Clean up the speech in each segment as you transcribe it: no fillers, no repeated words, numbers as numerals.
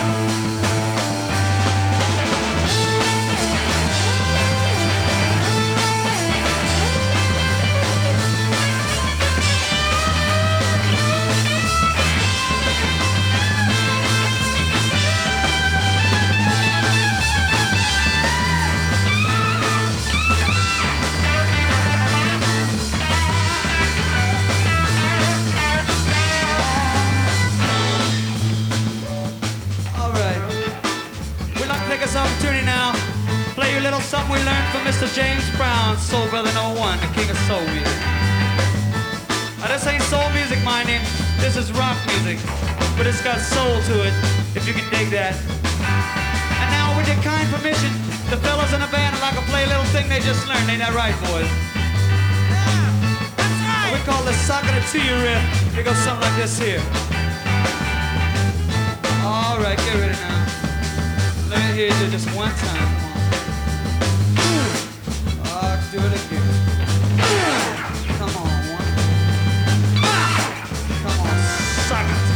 Opportunity now, play you a little something we learned from Mr. James Brown, Soul Brother No. 1, the king of soul music. Now this ain't soul music, minding, this is rock music, but it's got soul to it, if you can dig that. And now with your kind permission, the fellas in the band would like to play a little thing they just learned, ain't that right, boys? Yeah, that's right. We call the Socket to You riff. It goes something like this here. All right, get ready now. Let me hear you just one time. Come on. Do it again. Come on, one. Come on, suck it.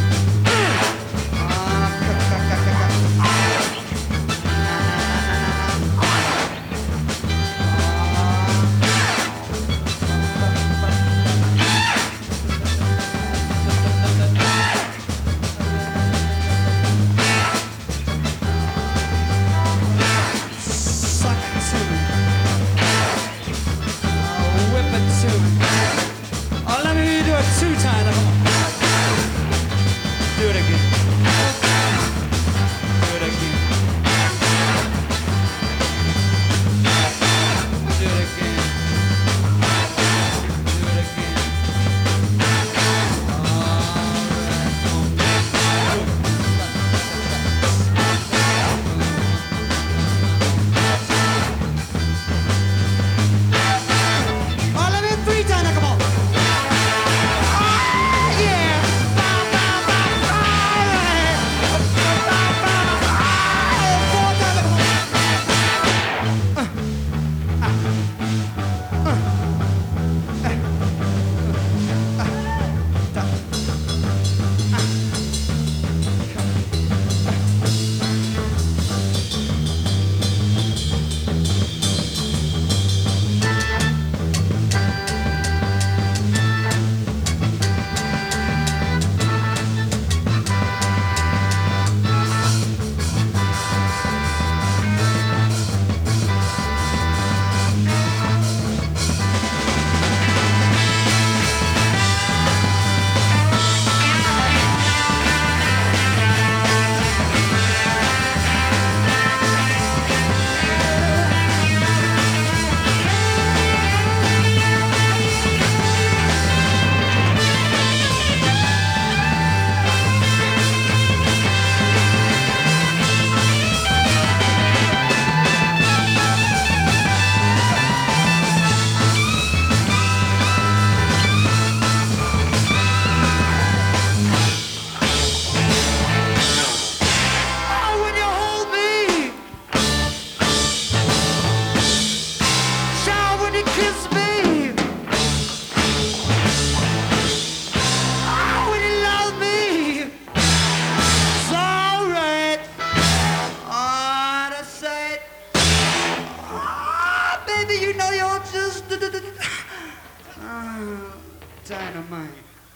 Dynamite.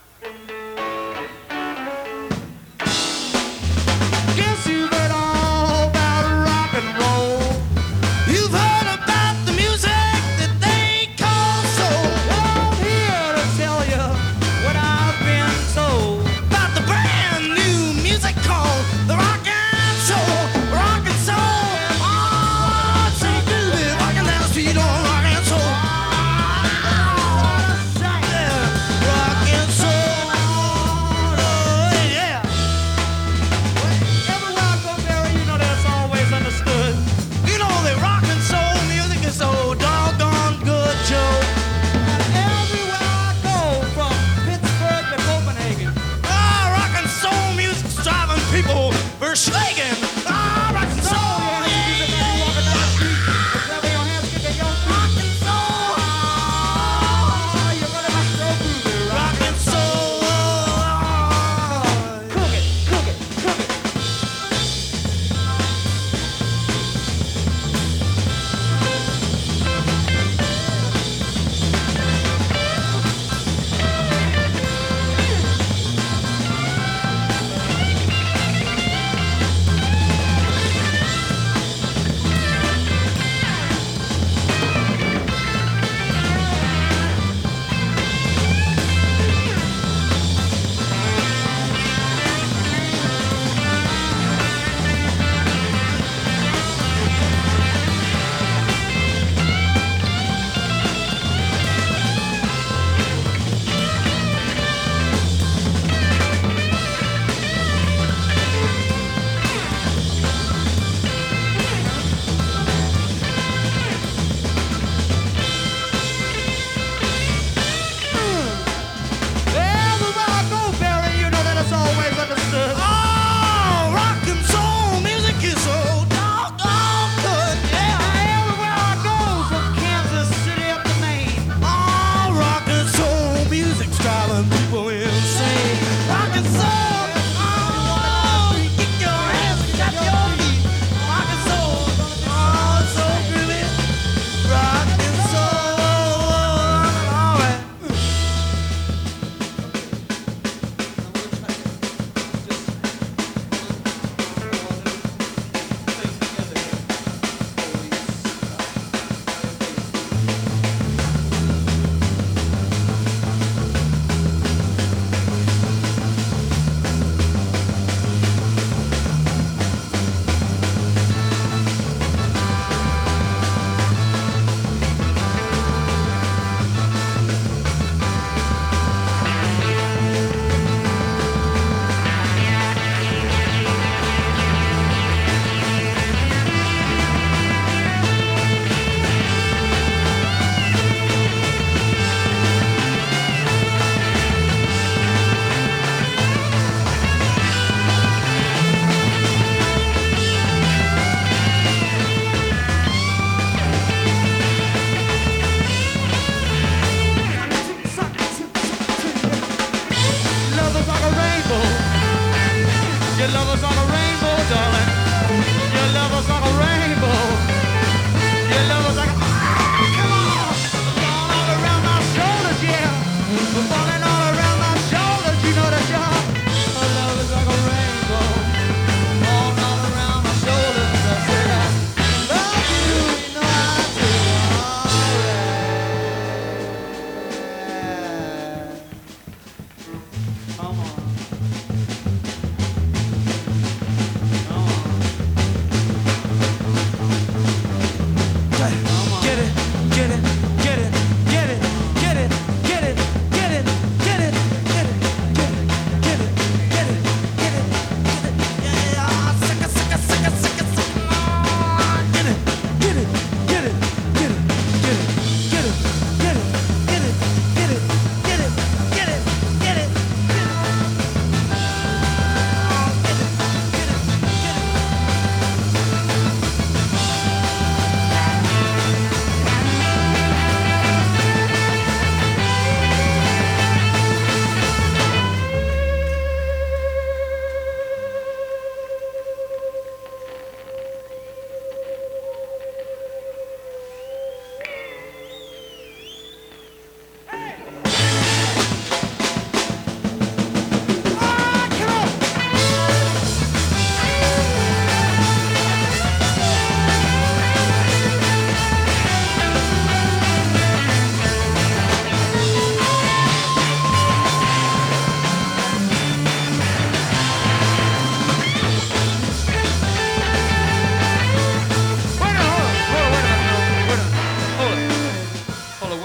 Guess you've heard all about rock and roll. You've heard about the music that they call soul. Well, I'm here to tell you what I've been told about the brand new music called the rock and soul. Rock and soul. Oh, so good. Rockin' down the street on rock and soul. Rock and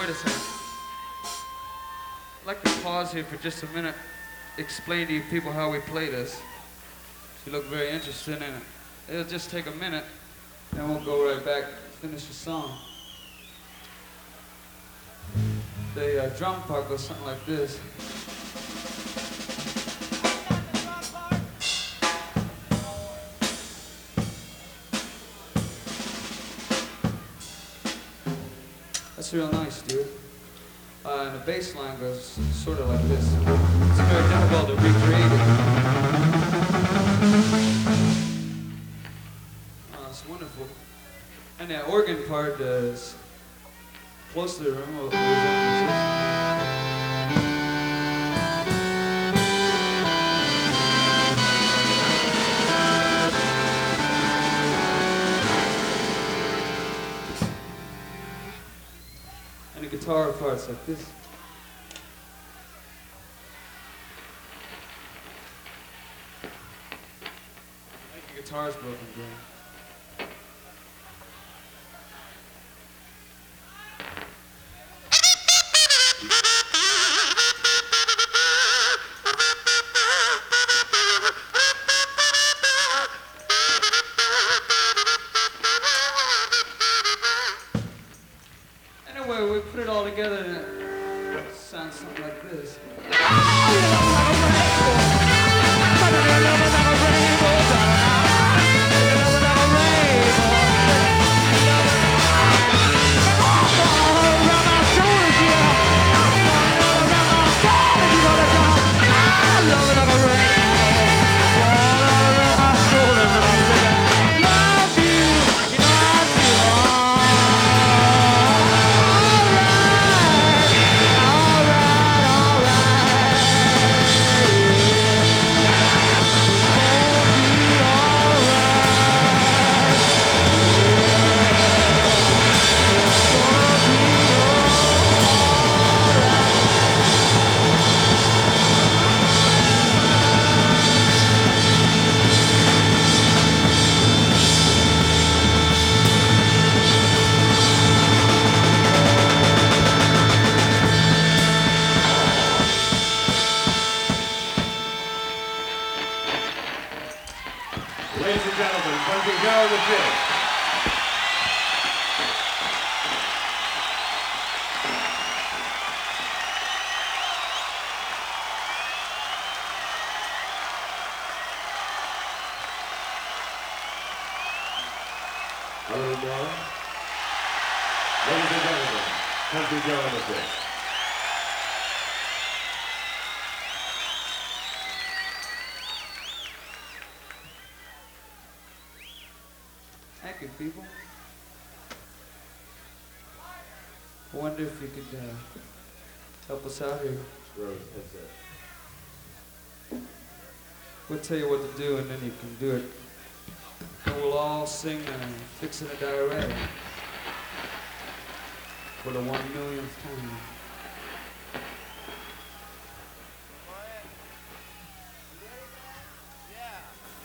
wait a second. I'd like to pause here for just a minute, explain to you people how we play this. You look very interested in it. It'll just take a minute, then we'll go right back, finish the song. The drum part goes something like this. That's real nice, dude. And the bass line goes sort of like this. It's very difficult to recreate it. Oh, it's wonderful. And the organ part is close to the remote. And the guitar part's like this. I think the guitar's broken down. Anyway, we put it all together and it sounds something like this. Ladies and gentlemen, Country Joe the Fifth. Hello, John. Ladies and gentlemen, Country Joe the Fifth. Thank you, people. I wonder if you could help us out here. Rose, that's it. We'll tell you what to do and then you can do it. And we'll all sing Fixin' a Diarrhea for the 1 millionth time.